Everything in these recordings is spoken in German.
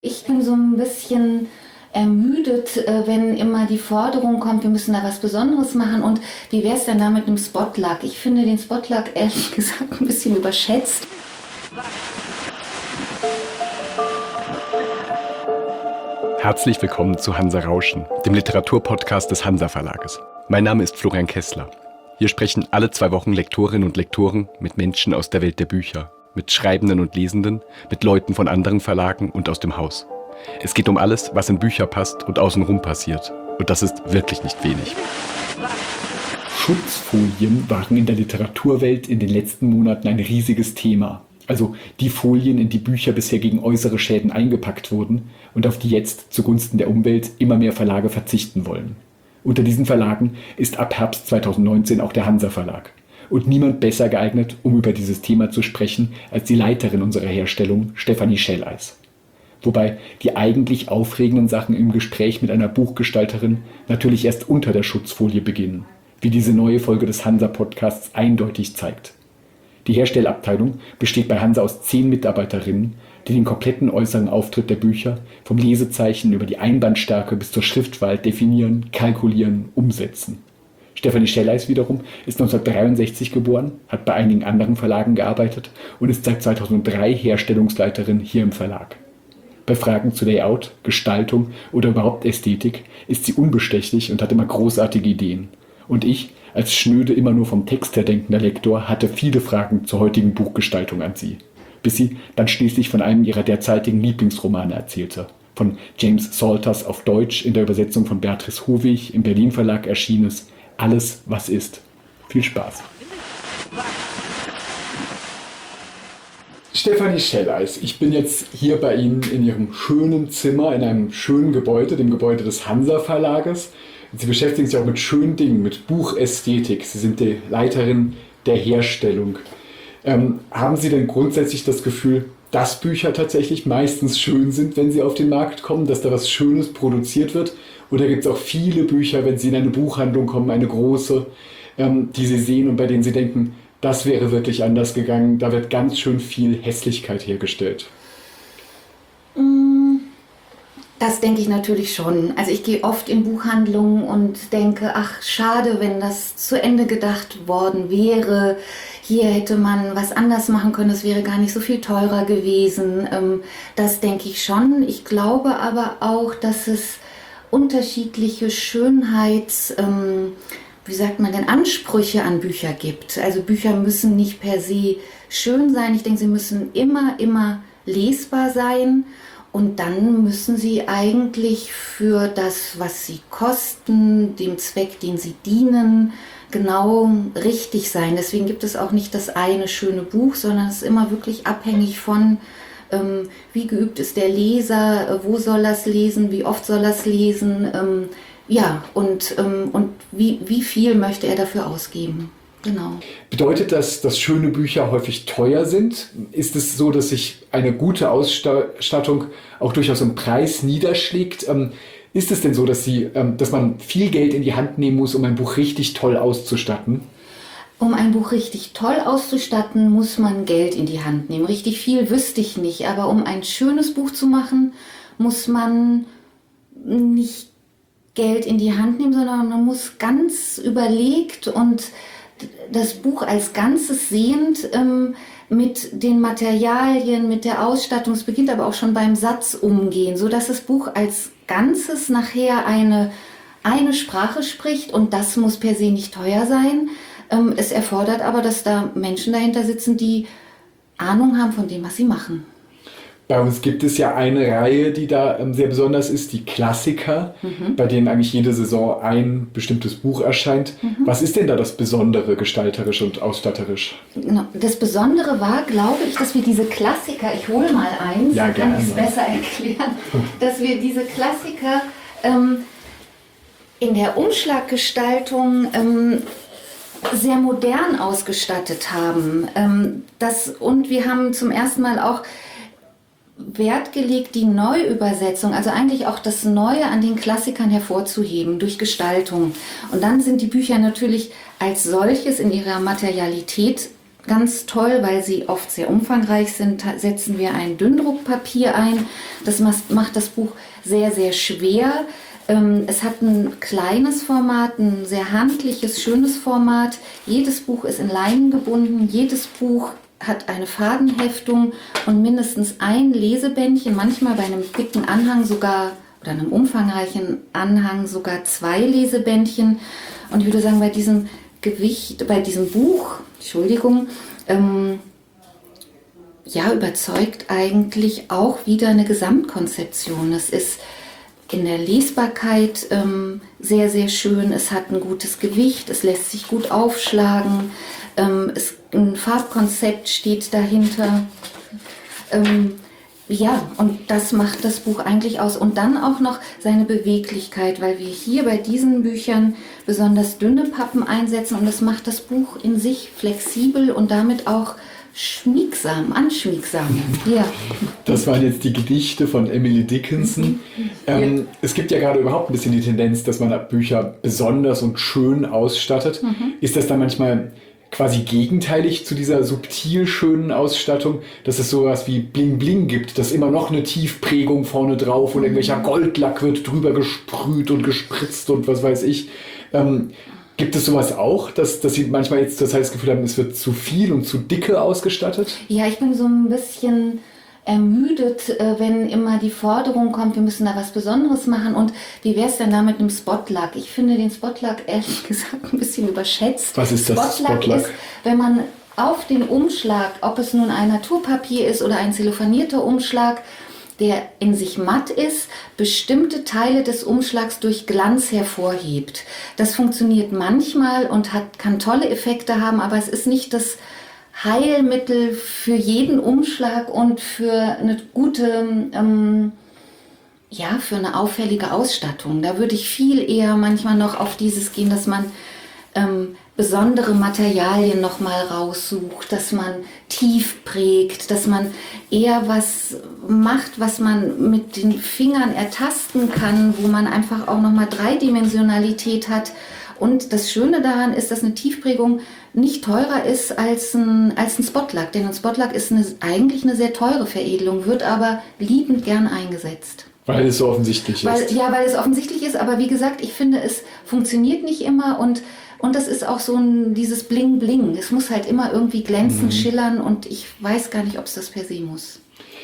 Ich bin so ein bisschen ermüdet, wenn immer die Forderung kommt, wir müssen da was Besonderes machen. Und wie wäre es denn da mit einem Spotluck? Ich finde den Spotluck ehrlich gesagt ein bisschen überschätzt. Herzlich willkommen zu Hansa Rauschen, dem Literaturpodcast des Hansa Verlages. Mein Name ist Florian Kessler. Hier sprechen alle 2 Wochen Lektorinnen und Lektoren mit Menschen aus der Welt der Bücher, mit Schreibenden und Lesenden, mit Leuten von anderen Verlagen und aus dem Haus. Es geht um alles, was in Bücher passt und außenrum passiert. Und das ist wirklich nicht wenig. Schutzfolien waren in der Literaturwelt in den letzten Monaten ein riesiges Thema. Also die Folien, in die Bücher bisher gegen äußere Schäden eingepackt wurden und auf die jetzt zugunsten der Umwelt immer mehr Verlage verzichten wollen. Unter diesen Verlagen ist ab Herbst 2019 auch der Hansa Verlag. Und niemand besser geeignet, um über dieses Thema zu sprechen, als die Leiterin unserer Herstellung, Stefanie Schelleis. Wobei die eigentlich aufregenden Sachen im Gespräch mit einer Buchgestalterin natürlich erst unter der Schutzfolie beginnen, wie diese neue Folge des Hansa-Podcasts eindeutig zeigt. Die Herstellabteilung besteht bei Hansa aus 10 Mitarbeiterinnen, die den kompletten äußeren Auftritt der Bücher vom Lesezeichen über die Einbandstärke bis zur Schriftwahl definieren, kalkulieren, umsetzen. Stefanie Schelleis wiederum ist 1963 geboren, hat bei einigen anderen Verlagen gearbeitet und ist seit 2003 Herstellungsleiterin hier im Verlag. Bei Fragen zu Layout, Gestaltung oder überhaupt Ästhetik ist sie unbestechlich und hat immer großartige Ideen. Und ich, als schnöde, immer nur vom Text her denkender Lektor, hatte viele Fragen zur heutigen Buchgestaltung an sie. Bis sie dann schließlich von einem ihrer derzeitigen Lieblingsromane erzählte. Von James Salters auf Deutsch in der Übersetzung von Beatrice Howig im Berlin Verlag erschienenes Alles, was ist. Viel Spaß. Stefanie Schelleis, ich bin jetzt hier bei Ihnen in Ihrem schönen Zimmer, in einem schönen Gebäude, dem Gebäude des Hansa Verlages. Sie beschäftigen sich auch mit schönen Dingen, mit Buchästhetik. Sie sind die Leiterin der Herstellung. Haben Sie denn grundsätzlich das Gefühl, dass Bücher tatsächlich meistens schön sind, wenn sie auf den Markt kommen, dass da was Schönes produziert wird? Oder gibt es auch viele Bücher, wenn Sie in eine Buchhandlung kommen, eine große, die Sie sehen und bei denen Sie denken, das wäre wirklich anders gegangen, da wird ganz schön viel Hässlichkeit hergestellt? Das denke ich natürlich schon. Also ich gehe oft in Buchhandlungen und denke, ach schade, wenn das zu Ende gedacht worden wäre. Hier hätte man was anders machen können, es wäre gar nicht so viel teurer gewesen. Das denke ich schon. Ich glaube aber auch, dass es unterschiedliche wie sagt man denn, Ansprüche an Bücher gibt. Also Bücher müssen nicht per se schön sein. Ich denke, sie müssen immer lesbar sein. Und dann müssen sie eigentlich für das, was sie kosten, dem Zweck, den sie dienen, genau richtig sein. Deswegen gibt es auch nicht das eine schöne Buch, sondern es ist immer wirklich abhängig von, wie geübt ist der Leser, wo soll er es lesen, wie oft soll er es lesen, und wie viel möchte er dafür ausgeben. Genau. Bedeutet das, dass schöne Bücher häufig teuer sind? Ist es so, dass sich eine gute Ausstattung auch durchaus im Preis niederschlägt? Ist es denn so, dass man viel Geld in die Hand nehmen muss, um ein Buch richtig toll auszustatten? Um ein Buch richtig toll auszustatten, muss man Geld in die Hand nehmen. Richtig viel wüsste ich nicht, aber um ein schönes Buch zu machen, muss man nicht Geld in die Hand nehmen, sondern man muss ganz überlegt und das Buch als Ganzes sehend mit den Materialien, mit der Ausstattung, es beginnt aber auch schon beim Satz umgehen, sodass das Buch als Ganzes nachher eine Sprache spricht und das muss per se nicht teuer sein. Es erfordert aber, dass da Menschen dahinter sitzen, die Ahnung haben von dem, was sie machen. Bei uns gibt es ja eine Reihe, die da sehr besonders ist, die Klassiker, bei denen eigentlich jede Saison ein bestimmtes Buch erscheint. Was ist denn da das Besondere gestalterisch und ausstatterisch? Genau. Das Besondere war, glaube ich, dass wir diese Klassiker, ich hole mal eins, ja, kann ich es besser erklären, dass wir diese Klassiker in der Umschlaggestaltung sehr modern ausgestattet haben. Und wir haben zum ersten Mal auch Wert gelegt, die Neuübersetzung, also eigentlich auch das Neue an den Klassikern hervorzuheben durch Gestaltung. Und dann sind die Bücher natürlich als solches in ihrer Materialität ganz toll, weil sie oft sehr umfangreich sind, setzen wir ein Dünndruckpapier ein. Das macht das Buch sehr, sehr schwer. Es hat ein kleines Format, ein sehr handliches, schönes Format. Jedes Buch ist in Leinen gebunden. Jedes Buch hat eine Fadenheftung und mindestens ein Lesebändchen, manchmal bei einem dicken Anhang sogar oder einem umfangreichen Anhang sogar 2 Lesebändchen. Und ich würde sagen, bei diesem Buch, überzeugt eigentlich auch wieder eine Gesamtkonzeption. Es ist in der Lesbarkeit sehr, sehr schön. Es hat ein gutes Gewicht, es lässt sich gut aufschlagen. Ein Farbkonzept steht dahinter. Und das macht das Buch eigentlich aus. Und dann auch noch seine Beweglichkeit, weil wir hier bei diesen Büchern besonders dünne Pappen einsetzen und das macht das Buch in sich flexibel und damit auch anschmiegsam. Ja. Das waren jetzt die Gedichte von Emily Dickinson. Es gibt ja gerade überhaupt ein bisschen die Tendenz, dass man Bücher besonders und schön ausstattet. Ist das dann manchmal quasi gegenteilig zu dieser subtil schönen Ausstattung, dass es sowas wie Bling Bling gibt, dass immer noch eine Tiefprägung vorne drauf und irgendwelcher Goldlack wird drüber gesprüht und gespritzt und was weiß ich. Gibt es sowas auch, dass Sie manchmal jetzt das Gefühl haben, es wird zu viel und zu dicke ausgestattet? Ja, ich bin so ein bisschen ermüdet, wenn immer die Forderung kommt, wir müssen da was Besonderes machen und wie wäre es denn da mit einem Spotlack? Ich finde den Spotlack ehrlich gesagt ein bisschen überschätzt. Was ist das Spotlack? Ist, wenn man auf den Umschlag, ob es nun ein Naturpapier ist oder ein zellophanierter Umschlag, der in sich matt ist, bestimmte Teile des Umschlags durch Glanz hervorhebt. Das funktioniert manchmal und kann tolle Effekte haben, aber es ist nicht das Heilmittel für jeden Umschlag und für eine gute, für eine auffällige Ausstattung. Da würde ich viel eher manchmal noch auf dieses gehen, dass man besondere Materialien nochmal raussucht, dass man tief prägt, dass man eher was macht, was man mit den Fingern ertasten kann, wo man einfach auch nochmal Dreidimensionalität hat. Und das Schöne daran ist, dass eine Tiefprägung nicht teurer ist als ein Spotlack. Denn ein Spotlack ist eigentlich eine sehr teure Veredelung, wird aber liebend gern eingesetzt. Weil es so offensichtlich ist. Weil es offensichtlich ist. Aber wie gesagt, ich finde, es funktioniert nicht immer. Und das ist auch so dieses Bling-Bling. Es muss halt immer irgendwie glänzen, schillern. Und ich weiß gar nicht, ob es das per se muss.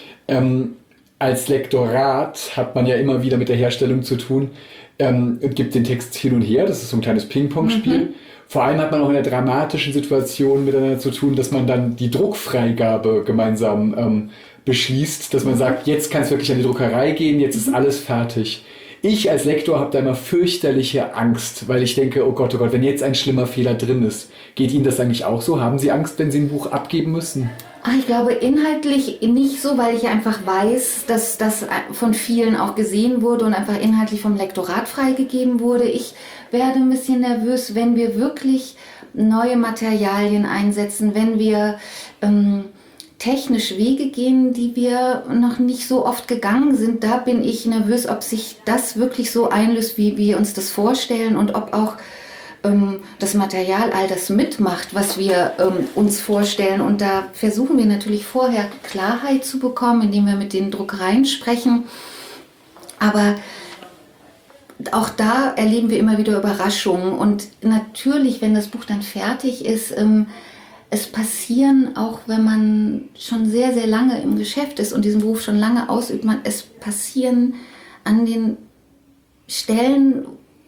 Als Lektorat hat man ja immer wieder mit der Herstellung zu tun. Gibt den Text hin und her, das ist so ein kleines Ping-Pong-Spiel. Vor allem hat man auch in der dramatischen Situation miteinander zu tun, dass man dann die Druckfreigabe gemeinsam beschließt, dass man sagt, jetzt kann es wirklich an die Druckerei gehen, jetzt ist alles fertig. Ich als Lektor habe da immer fürchterliche Angst, weil ich denke, oh Gott, wenn jetzt ein schlimmer Fehler drin ist. Geht Ihnen das eigentlich auch so? Haben Sie Angst, wenn Sie ein Buch abgeben müssen? Ich glaube inhaltlich nicht so, weil ich einfach weiß, dass das von vielen auch gesehen wurde und einfach inhaltlich vom Lektorat freigegeben wurde. Ich werde ein bisschen nervös, wenn wir wirklich neue Materialien einsetzen, wenn wir technisch Wege gehen, die wir noch nicht so oft gegangen sind. Da bin ich nervös, ob sich das wirklich so einlöst, wie wir uns das vorstellen und ob auch das Material all das mitmacht, was wir uns vorstellen. Und da versuchen wir natürlich vorher Klarheit zu bekommen, indem wir mit den Druckereien sprechen. Aber auch da erleben wir immer wieder Überraschungen. Und natürlich, wenn das Buch dann fertig ist, es passieren, auch wenn man schon sehr, sehr lange im Geschäft ist und diesen Beruf schon lange ausübt, es passieren an den Stellen,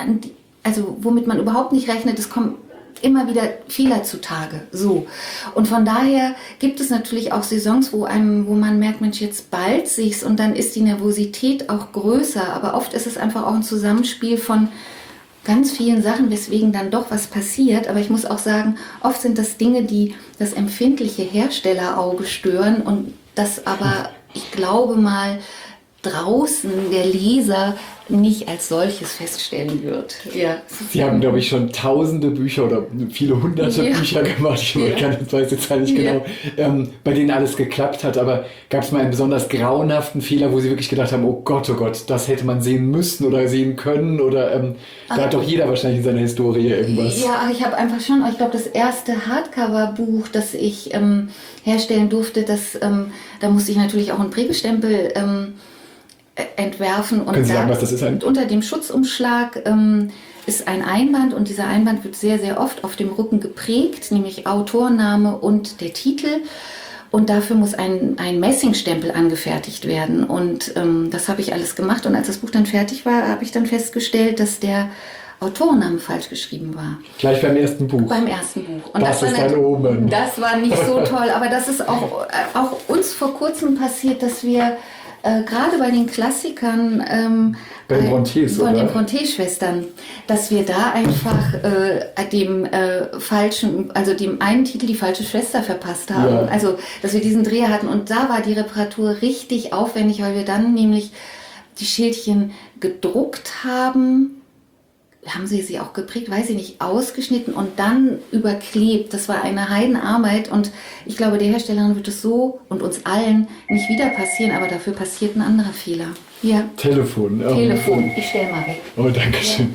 womit man überhaupt nicht rechnet, es kommen immer wieder Fehler zutage. So. Und von daher gibt es natürlich auch Saisons, wo man merkt, Mensch, jetzt bald sich's und dann ist die Nervosität auch größer. Aber oft ist es einfach auch ein Zusammenspiel von ganz vielen Sachen, weswegen dann doch was passiert. Aber ich muss auch sagen, oft sind das Dinge, die das empfindliche Herstellerauge stören und das aber, ich glaube mal, draußen der Leser nicht als solches feststellen wird. Ja. Sie haben, glaube ich, schon tausende Bücher oder viele hunderte Bücher gemacht. Ich weiß jetzt nicht genau, bei denen alles geklappt hat. Aber gab es mal einen besonders grauenhaften Fehler, wo Sie wirklich gedacht haben, oh Gott, das hätte man sehen müssen oder sehen können? Oder da hat doch jeder wahrscheinlich in seiner Historie irgendwas. Ja, ich habe einfach schon, ich glaube, das erste Hardcover-Buch, das ich herstellen durfte, da musste ich natürlich auch einen Prägestempel entwerfen. Und können Sie sagen, was das ist? Unter dem Schutzumschlag ist ein Einband und dieser Einband wird sehr, sehr oft auf dem Rücken geprägt, nämlich Autorname und der Titel. Und dafür muss ein Messingstempel angefertigt werden. Und das habe ich alles gemacht. Und als das Buch dann fertig war, habe ich dann festgestellt, dass der Autorenname falsch geschrieben war. Gleich beim ersten Buch? Beim ersten Buch. Und das ist ein Omen. Das war nicht so toll, aber das ist auch uns vor kurzem passiert, dass wir gerade bei den Klassikern bei den Brontes, von den Bronte-Schwestern, dass wir da einfach dem einen Titel die falsche Schwester verpasst haben. Ja. Also, dass wir diesen Dreher hatten. Und da war die Reparatur richtig aufwendig, weil wir dann nämlich die Schildchen gedruckt haben sie auch geprägt, weiß ich nicht, ausgeschnitten und dann überklebt. Das war eine Heidenarbeit und ich glaube, der Herstellerin wird es so und uns allen nicht wieder passieren, aber dafür passiert ein anderer Fehler. Ja. Telefon. Ich stell mal weg. Oh, danke schön.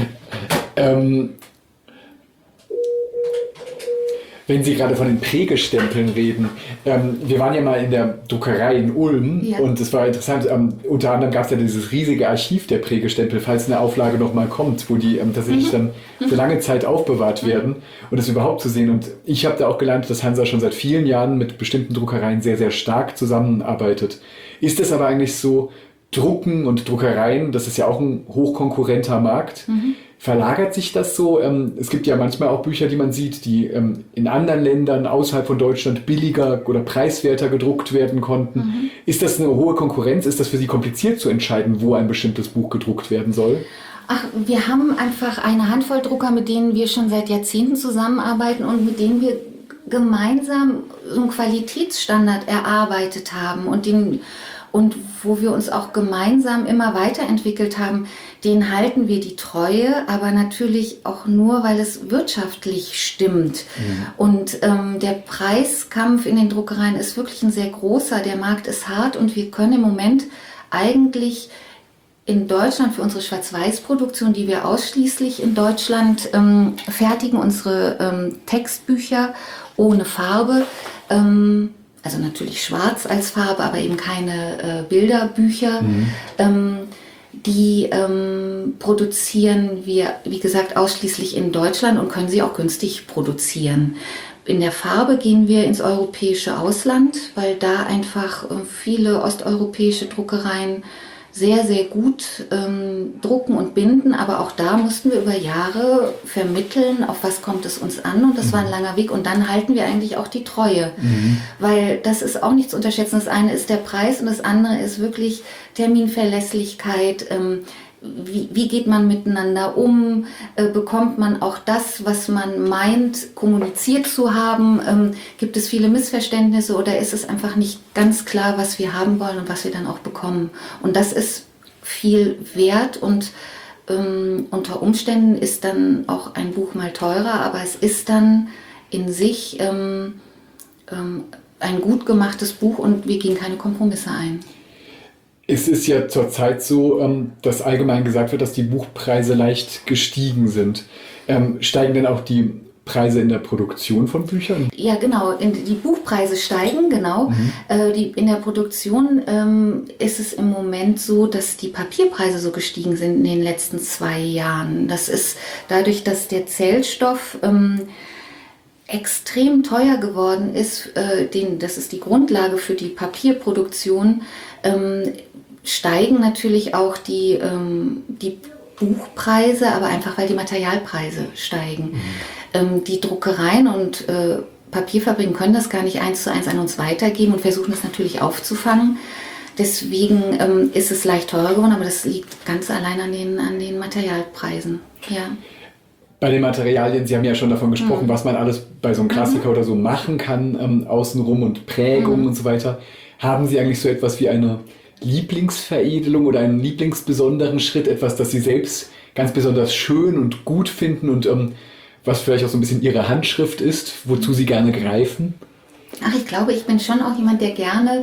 Wenn Sie gerade von den Prägestempeln reden, wir waren ja mal in der Druckerei in Ulm und es war interessant, unter anderem gab es ja dieses riesige Archiv der Prägestempel, falls eine Auflage nochmal kommt, wo die tatsächlich dann für lange Zeit aufbewahrt werden und das überhaupt zu sehen. Und ich habe da auch gelernt, dass Hansa schon seit vielen Jahren mit bestimmten Druckereien sehr, sehr stark zusammenarbeitet. Ist es aber eigentlich so, Drucken und Druckereien, das ist ja auch ein hochkonkurrenter Markt, verlagert sich das so? Es gibt ja manchmal auch Bücher, die man sieht, die in anderen Ländern außerhalb von Deutschland billiger oder preiswerter gedruckt werden konnten. Ist das eine hohe Konkurrenz? Ist das für Sie kompliziert zu entscheiden, wo ein bestimmtes Buch gedruckt werden soll? Ach, wir haben einfach eine Handvoll Drucker, mit denen wir schon seit Jahrzehnten zusammenarbeiten und mit denen wir gemeinsam so einen Qualitätsstandard erarbeitet haben und wo wir uns auch gemeinsam immer weiterentwickelt haben, denen halten wir die Treue, aber natürlich auch nur, weil es wirtschaftlich stimmt. Und der Preiskampf in den Druckereien ist wirklich ein sehr großer, der Markt ist hart und wir können im Moment eigentlich in Deutschland für unsere Schwarz-Weiß-Produktion, die wir ausschließlich in Deutschland fertigen, unsere Textbücher ohne Farbe, also natürlich schwarz als Farbe, aber eben keine Bilderbücher. Die produzieren wir, wie gesagt, ausschließlich in Deutschland und können sie auch günstig produzieren. In der Farbe gehen wir ins europäische Ausland, weil da einfach viele osteuropäische Druckereien sehr, sehr gut drucken und binden, aber auch da mussten wir über Jahre vermitteln, auf was kommt es uns an und das war ein langer Weg und dann halten wir eigentlich auch die Treue, weil das ist auch nicht zu unterschätzen. Das eine ist der Preis und das andere ist wirklich Terminverlässlichkeit, wie geht man miteinander um, bekommt man auch das, was man meint, kommuniziert zu haben, gibt es viele Missverständnisse oder ist es einfach nicht ganz klar, was wir haben wollen und was wir dann auch bekommen. Und das ist viel wert und unter Umständen ist dann auch ein Buch mal teurer, aber es ist dann in sich ein gut gemachtes Buch und wir gehen keine Kompromisse ein. Es ist ja zurzeit so, dass allgemein gesagt wird, dass die Buchpreise leicht gestiegen sind. Steigen denn auch die Preise in der Produktion von Büchern? Ja, genau. Die Buchpreise steigen, genau. In der Produktion ist es im Moment so, dass die Papierpreise so gestiegen sind in den letzten 2 Jahren. Das ist dadurch, dass der Zellstoff extrem teuer geworden ist, das ist die Grundlage für die Papierproduktion, steigen natürlich auch die Buchpreise, aber einfach weil die Materialpreise steigen. Die Druckereien und Papierfabriken können das gar nicht 1:1 an uns weitergeben und versuchen das natürlich aufzufangen. Deswegen ist es leicht teurer geworden, aber das liegt ganz allein an den Materialpreisen. Ja. Bei den Materialien, Sie haben ja schon davon gesprochen, was man alles bei so einem Klassiker oder so machen kann, außenrum und Prägung und so weiter. Haben Sie eigentlich so etwas wie eine Lieblingsveredelung oder einen lieblingsbesonderen Schritt, etwas, das Sie selbst ganz besonders schön und gut finden und was vielleicht auch so ein bisschen Ihre Handschrift ist, wozu Sie gerne greifen? Ach, ich glaube, ich bin schon auch jemand, der gerne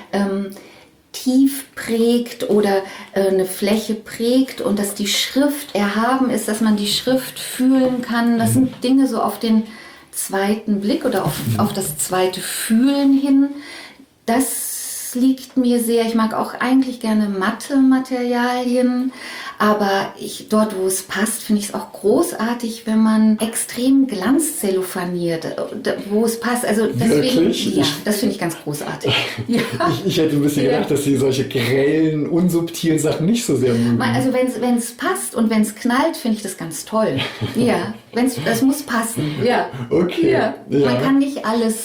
tief prägt oder eine Fläche prägt und dass die Schrift erhaben ist, dass man die Schrift fühlen kann. Das sind Dinge so auf den zweiten Blick oder auf das zweite Fühlen hin. Das liegt mir sehr. Ich mag auch eigentlich gerne matte Materialien, aber dort, wo es passt, finde ich es auch großartig, wenn man extrem glanzzellophaniert, wo es passt. Also deswegen, wirklich? Ja, das finde ich ganz großartig. Ja. Ich hätte ein bisschen gedacht, dass Sie solche grellen, unsubtilen Sachen nicht so sehr mögen. Also wenn es passt und wenn es knallt, finde ich das ganz toll. Ja, das muss passen. Ja. Okay. Ja. Ja. Man kann nicht alles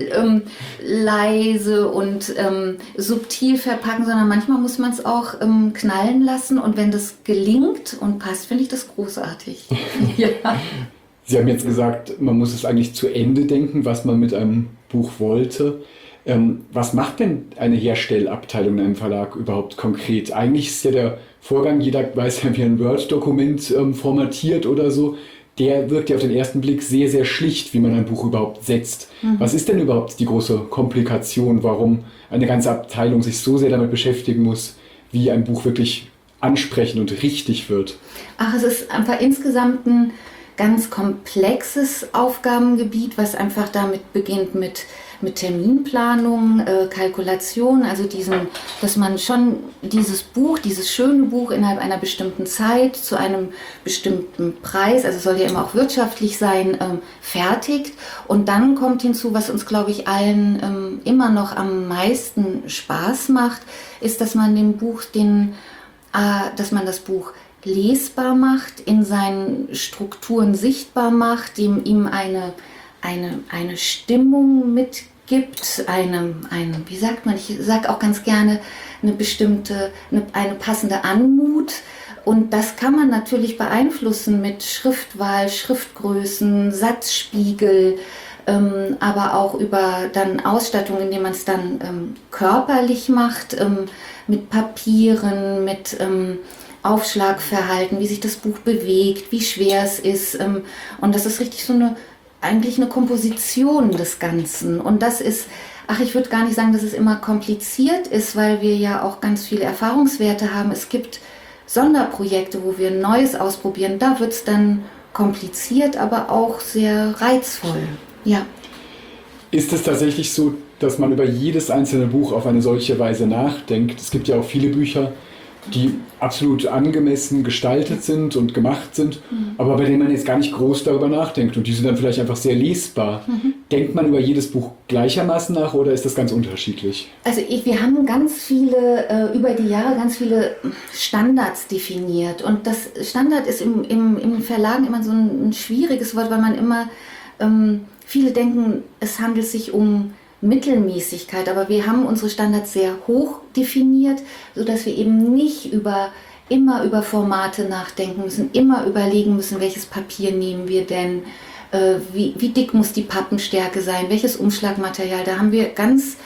leise und subtil verpacken, sondern manchmal muss man es auch knallen lassen und wenn das gelingt und passt, finde ich das großartig. Ja. Sie haben jetzt gesagt, man muss es eigentlich zu Ende denken, was man mit einem Buch wollte. Was macht denn eine Herstellabteilung in einem Verlag überhaupt konkret? Eigentlich ist ja der Vorgang, jeder weiß ja, wie ein Word-Dokument formatiert oder so, der wirkt ja auf den ersten Blick sehr, sehr schlicht, wie man ein Buch überhaupt setzt. Was ist denn überhaupt die große Komplikation, warum eine ganze Abteilung sich so sehr damit beschäftigen muss, wie ein Buch wirklich ansprechend und richtig wird? Ach, es ist einfach insgesamt ein ganz komplexes Aufgabengebiet, was einfach damit beginnt mit Terminplanung, Kalkulation, also dass man schon dieses schöne Buch innerhalb einer bestimmten Zeit zu einem bestimmten Preis, also soll ja immer auch wirtschaftlich sein, fertigt. Und dann kommt hinzu, was uns, glaube ich, allen immer noch am meisten Spaß macht, ist, dass man das Buch lesbar macht, in seinen Strukturen sichtbar macht, ihm eine Stimmung mitgibt, wie sagt man, ich sage auch ganz gerne, eine passende Anmut. Und das kann man natürlich beeinflussen mit Schriftwahl, Schriftgrößen, Satzspiegel, aber auch über dann Ausstattung, indem man es dann körperlich macht, mit Papieren, mit Aufschlagverhalten, wie sich das Buch bewegt, wie schwer es ist. Und das ist richtig eigentlich eine Komposition des Ganzen. Und das ist, ich würde gar nicht sagen, dass es immer kompliziert ist, weil wir ja auch ganz viele Erfahrungswerte haben. Es gibt Sonderprojekte, wo wir Neues ausprobieren. Da wird es dann kompliziert, aber auch sehr reizvoll. Ja. Ist es tatsächlich so, dass man über jedes einzelne Buch auf eine solche Weise nachdenkt? Es gibt ja auch viele Bücher, die absolut angemessen gestaltet sind und gemacht sind, aber bei denen man jetzt gar nicht groß darüber nachdenkt und die sind dann vielleicht einfach sehr lesbar. Denkt man über jedes Buch gleichermaßen nach oder ist das ganz unterschiedlich? Also wir haben über die Jahre ganz viele Standards definiert und das Standard ist im Verlagen immer so ein schwieriges Wort, weil man immer, viele denken, es handelt sich um Mittelmäßigkeit, aber wir haben unsere Standards sehr hoch definiert, sodass wir eben nicht immer über Formate nachdenken müssen, immer überlegen müssen, welches Papier nehmen wir denn, wie dick muss die Pappenstärke sein, welches Umschlagmaterial. Da haben wir ganz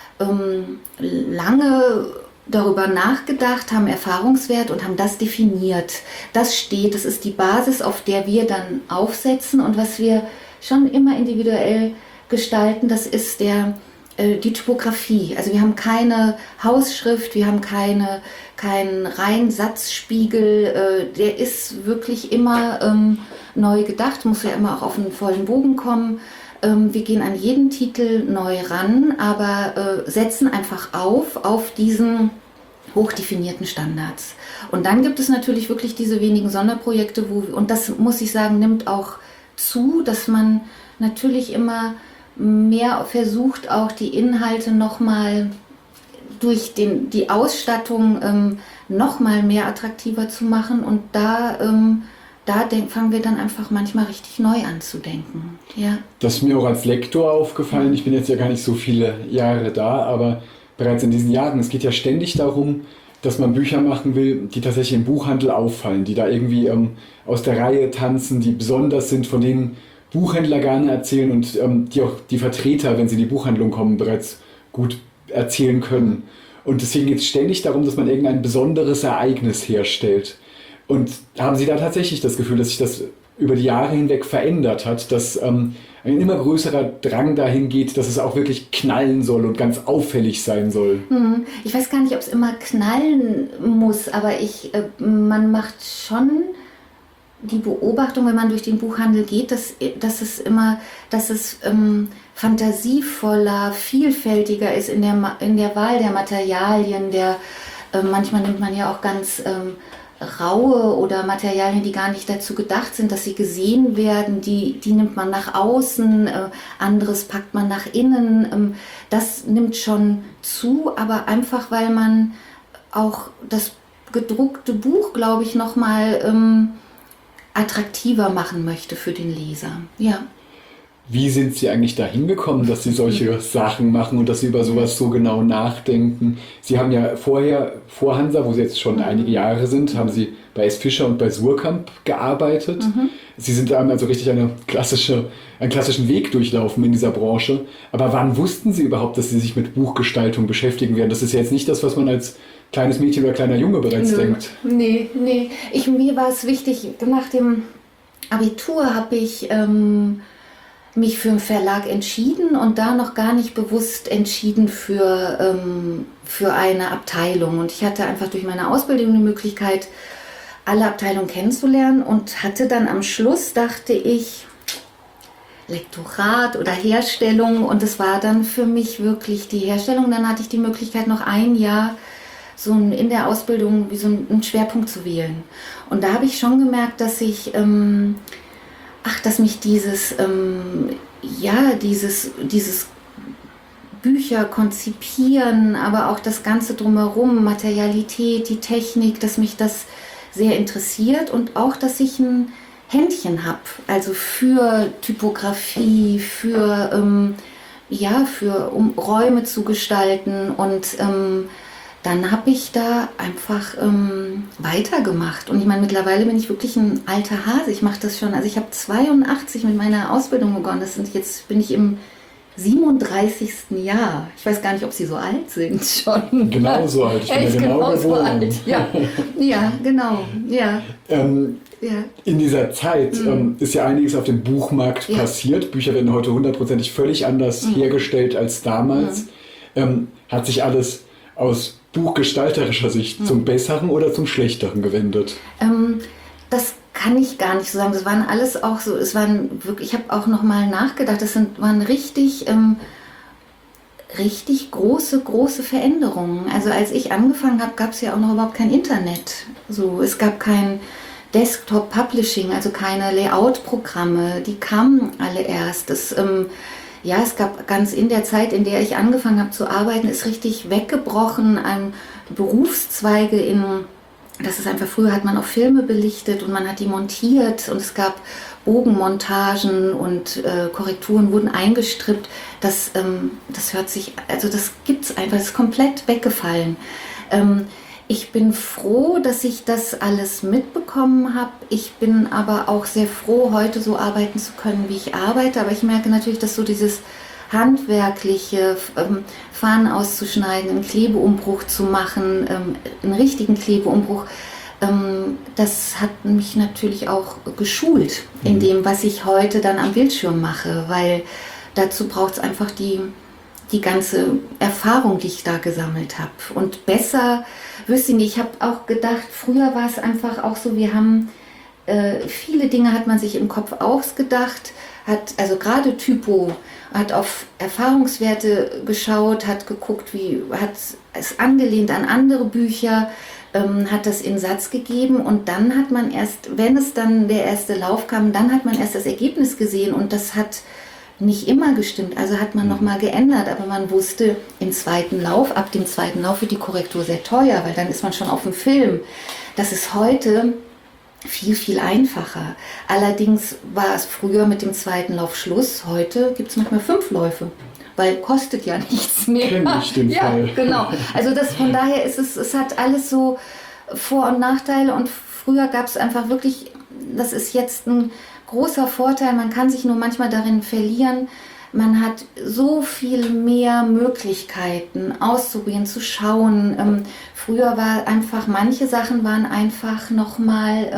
lange darüber nachgedacht, haben Erfahrungswert und haben das definiert. Das ist die Basis, auf der wir dann aufsetzen und was wir schon immer individuell gestalten, das ist die Typografie. Also wir haben keine Hausschrift, wir haben keinen reinen Satzspiegel, der ist wirklich immer neu gedacht, muss ja immer auch auf einen vollen Bogen kommen. Wir gehen an jeden Titel neu ran, aber setzen einfach auf diesen hochdefinierten Standards. Und dann gibt es natürlich wirklich diese wenigen Sonderprojekte, und das muss ich sagen, nimmt auch zu, dass man natürlich immer mehr versucht, auch die Inhalte nochmal durch die Ausstattung nochmal mehr attraktiver zu machen und da fangen wir dann einfach manchmal richtig neu an zu denken. Ja. Das ist mir auch als Lektor aufgefallen. Ich bin jetzt ja gar nicht so viele Jahre da, aber bereits in diesen Jahren, es geht ja ständig darum, dass man Bücher machen will, die tatsächlich im Buchhandel auffallen, die da irgendwie aus der Reihe tanzen, die besonders sind, von denen Buchhändler gerne erzählen und die auch die Vertreter, wenn sie in die Buchhandlung kommen, bereits gut erzählen können. Und deswegen geht es ständig darum, dass man irgendein besonderes Ereignis herstellt. Und haben Sie da tatsächlich das Gefühl, dass sich das über die Jahre hinweg verändert hat, dass ein immer größerer Drang dahin geht, dass es auch wirklich knallen soll und ganz auffällig sein soll? Ich weiß gar nicht, ob es immer knallen muss, aber man macht schon die Beobachtung, wenn man durch den Buchhandel geht, dass es fantasievoller, vielfältiger ist in der Wahl der Materialien. Manchmal nimmt man ja auch ganz raue oder Materialien, die gar nicht dazu gedacht sind, dass sie gesehen werden, die nimmt man nach außen, anderes packt man nach innen. Das nimmt schon zu, aber einfach, weil man auch das gedruckte Buch, glaube ich, nochmal attraktiver machen möchte für den Leser. Ja. Wie sind Sie eigentlich dahin gekommen, dass Sie solche Sachen machen und dass Sie über sowas so genau nachdenken? Sie haben ja vorher, vor Hansa, wo Sie jetzt schon einige Jahre sind, haben Sie bei S. Fischer und bei Suhrkamp gearbeitet. Sie sind dann also richtig einen klassischen Weg durchlaufen in dieser Branche. Aber wann wussten Sie überhaupt, dass Sie sich mit Buchgestaltung beschäftigen werden? Das ist ja jetzt nicht das, was man als kleines Mädchen oder kleiner Junge bereits denkt. Nee. Mir war es wichtig, nach dem Abitur habe ich mich für einen Verlag entschieden und da noch gar nicht bewusst entschieden für eine Abteilung. Und ich hatte einfach durch meine Ausbildung die Möglichkeit, alle Abteilungen kennenzulernen und hatte dann am Schluss, dachte ich, Lektorat oder Herstellung, und es war dann für mich wirklich die Herstellung. Dann hatte ich die Möglichkeit, noch ein Jahr in der Ausbildung wie so einen Schwerpunkt zu wählen. Und da habe ich schon gemerkt, dass mich dieses Bücher konzipieren, aber auch das Ganze drumherum, Materialität, die Technik, dass mich das sehr interessiert und auch, dass ich ein Händchen habe, also für Typografie, um Räume zu gestalten, und dann habe ich da einfach weitergemacht. Und ich meine, mittlerweile bin ich wirklich ein alter Hase. Ich mache das schon, also ich habe 82 mit meiner Ausbildung begonnen. Jetzt bin ich im 37. Jahr. Ich weiß gar nicht, ob Sie so alt sind schon. Genau so alt. Ich bin ja genau so alt. Ja, genau. Ja. In dieser Zeit ist ja einiges auf dem Buchmarkt passiert. Bücher werden heute 100%ig völlig anders hergestellt als damals. Hat sich alles aus buchgestalterischer Sicht zum Besseren oder zum Schlechteren gewendet? Das kann ich gar nicht so sagen. Das waren alles auch so, ich habe auch nochmal nachgedacht, waren richtig große Veränderungen. Also als ich angefangen habe, gab es ja auch noch überhaupt kein Internet. Es gab kein Desktop-Publishing, also keine Layout-Programme, die kamen alle erst. Es gab ganz in der Zeit, in der ich angefangen habe zu arbeiten, ist richtig weggebrochen an Berufszweige das ist einfach, früher hat man auch Filme belichtet und man hat die montiert und es gab Bogenmontagen und Korrekturen wurden eingestrippt. Das gibt's einfach, das ist komplett weggefallen. Ich bin froh, dass ich das alles mitbekommen habe. Ich bin aber auch sehr froh, heute so arbeiten zu können, wie ich arbeite. Aber ich merke natürlich, dass so dieses handwerkliche, Fahnen auszuschneiden, einen Klebeumbruch zu machen, einen richtigen Klebeumbruch, das hat mich natürlich auch geschult in dem, was ich heute dann am Bildschirm mache, weil dazu braucht es einfach die ganze Erfahrung, die ich da gesammelt habe. Und besser wüsste ich nicht. Ich habe auch gedacht, früher war es einfach auch so, wir haben viele Dinge hat man sich im Kopf ausgedacht, also gerade Typo, hat auf Erfahrungswerte geschaut, hat geguckt, hat es angelehnt an andere Bücher, hat das in Satz gegeben, und dann hat man erst, wenn es dann der erste Lauf kam, dann hat man erst das Ergebnis gesehen, und das hat nicht immer gestimmt, also hat man nochmal geändert, aber man wusste, ab dem zweiten Lauf wird die Korrektur sehr teuer, weil dann ist man schon auf dem Film. Das ist heute viel, viel einfacher. Allerdings war es früher mit dem zweiten Lauf Schluss. Heute gibt es manchmal 5 Läufe, weil kostet ja nichts mehr. Kenn ich den Fall. Genau. Also von daher ist es hat alles so Vor- und Nachteile, und früher gab es einfach wirklich, das ist jetzt ein großer Vorteil, man kann sich nur manchmal darin verlieren, Man hat so viel mehr Möglichkeiten auszuprobieren, zu schauen. Früher war einfach, manche Sachen waren einfach nochmal,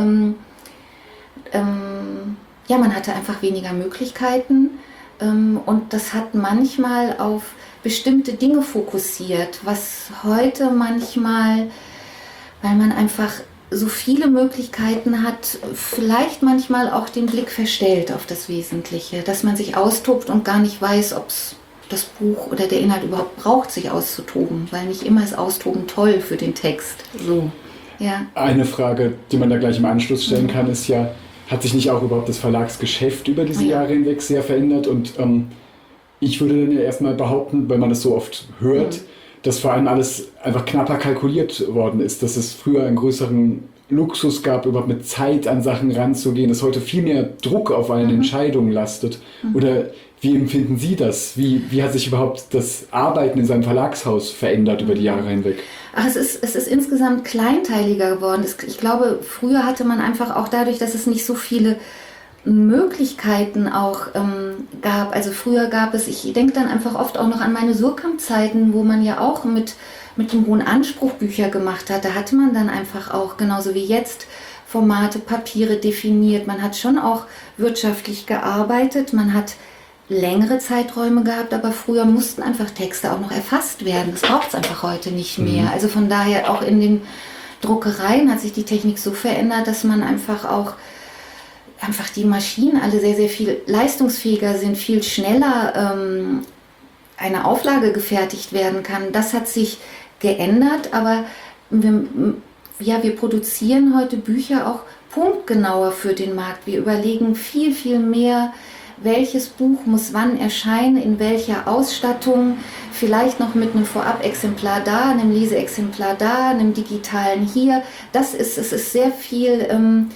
man hatte einfach weniger Möglichkeiten. Und das hat manchmal auf bestimmte Dinge fokussiert, was heute manchmal, weil man einfach so viele Möglichkeiten hat, vielleicht manchmal auch den Blick verstellt auf das Wesentliche, dass man sich austobt und gar nicht weiß, ob es das Buch oder der Inhalt überhaupt braucht, sich auszutoben, weil nicht immer ist Austoben toll für den Text. So, ja. Eine Frage, die man da gleich im Anschluss stellen kann, ist ja, hat sich nicht auch überhaupt das Verlagsgeschäft über diese Jahre hinweg sehr verändert? Und ich würde dann ja erstmal behaupten, wenn man das so oft hört, dass vor allem alles einfach knapper kalkuliert worden ist, dass es früher einen größeren Luxus gab, überhaupt mit Zeit an Sachen ranzugehen, dass heute viel mehr Druck auf allen Entscheidungen lastet. Oder wie empfinden Sie das? Wie hat sich überhaupt das Arbeiten in seinem Verlagshaus verändert über die Jahre hinweg? Ach, es ist insgesamt kleinteiliger geworden. Ich glaube, früher hatte man einfach auch dadurch, dass es nicht so viele Möglichkeiten auch gab. Also früher gab es, ich denke dann einfach oft auch noch an meine Surkamp-Zeiten, wo man ja auch mit dem hohen Anspruch Bücher gemacht hat. Da hatte man dann einfach auch, genauso wie jetzt, Formate, Papiere definiert. Man hat schon auch wirtschaftlich gearbeitet. Man hat längere Zeiträume gehabt, aber früher mussten einfach Texte auch noch erfasst werden. Das braucht es einfach heute nicht mehr. Also von daher auch in den Druckereien hat sich die Technik so verändert, dass man einfach die Maschinen alle sehr, sehr viel leistungsfähiger sind, viel schneller eine Auflage gefertigt werden kann. Das hat sich geändert, aber wir produzieren heute Bücher auch punktgenauer für den Markt. Wir überlegen viel, viel mehr, welches Buch muss wann erscheinen, in welcher Ausstattung, vielleicht noch mit einem Vorab-Exemplar da, einem Leseexemplar da, einem digitalen hier. Es ist sehr viel,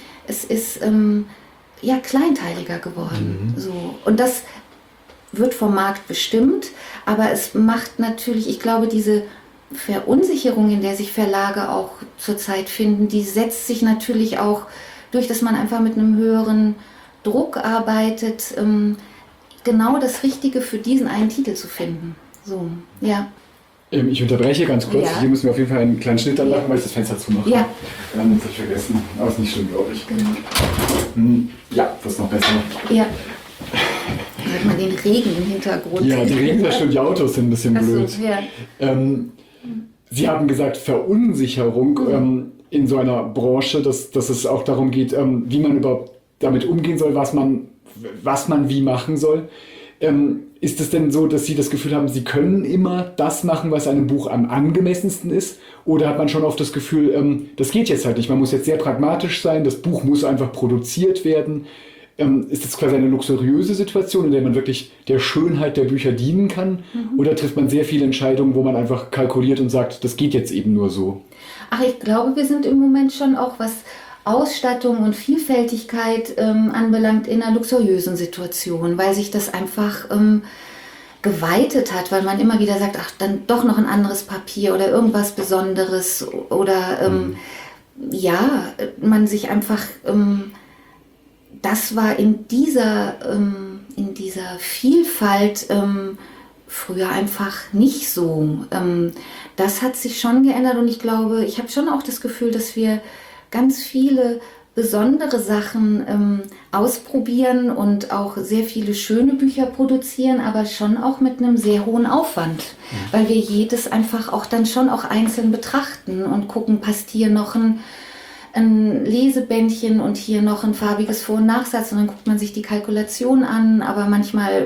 kleinteiliger geworden. So. Und das wird vom Markt bestimmt, aber es macht natürlich, ich glaube, diese Verunsicherung, in der sich Verlage auch zurzeit finden, die setzt sich natürlich auch durch, dass man einfach mit einem höheren Druck arbeitet, genau das Richtige für diesen einen Titel zu finden. So, ja. Ich unterbreche ganz kurz. Ja. Hier müssen wir auf jeden Fall einen kleinen Schnitt anmachen, weil ich das Fenster zumache. Ja. Das habe ich vergessen. Aber ist nicht schlimm, glaube ich. Genau. Ja, das ist noch besser. Ja. Hört man den Regen im Hintergrund. Ja, die Regen, das stimmt, die Autos sind ein bisschen blöd. So, ja. Sie haben gesagt, Verunsicherung in so einer Branche, dass es auch darum geht, wie man überhaupt damit umgehen soll, was man wie machen soll. Ist es denn so, dass Sie das Gefühl haben, Sie können immer das machen, was einem Buch am angemessensten ist? Oder hat man schon oft das Gefühl, das geht jetzt halt nicht, man muss jetzt sehr pragmatisch sein, das Buch muss einfach produziert werden? Ist das quasi eine luxuriöse Situation, in der man wirklich der Schönheit der Bücher dienen kann? Oder trifft man sehr viele Entscheidungen, wo man einfach kalkuliert und sagt, das geht jetzt eben nur so? Ach, ich glaube, wir sind im Moment schon auch, was Ausstattung und Vielfältigkeit anbelangt, in einer luxuriösen Situation, weil sich das einfach geweitet hat, weil man immer wieder sagt, ach, dann doch noch ein anderes Papier oder irgendwas Besonderes oder man sich einfach, das war in dieser Vielfalt früher einfach nicht so. Das hat sich schon geändert und ich glaube, ich habe schon auch das Gefühl, dass wir ganz viele besondere Sachen ausprobieren und auch sehr viele schöne Bücher produzieren, aber schon auch mit einem sehr hohen Aufwand, weil wir jedes einfach auch dann schon auch einzeln betrachten und gucken, passt hier noch ein Lesebändchen und hier noch ein farbiges Vor- und Nachsatz und dann guckt man sich die Kalkulation an, aber manchmal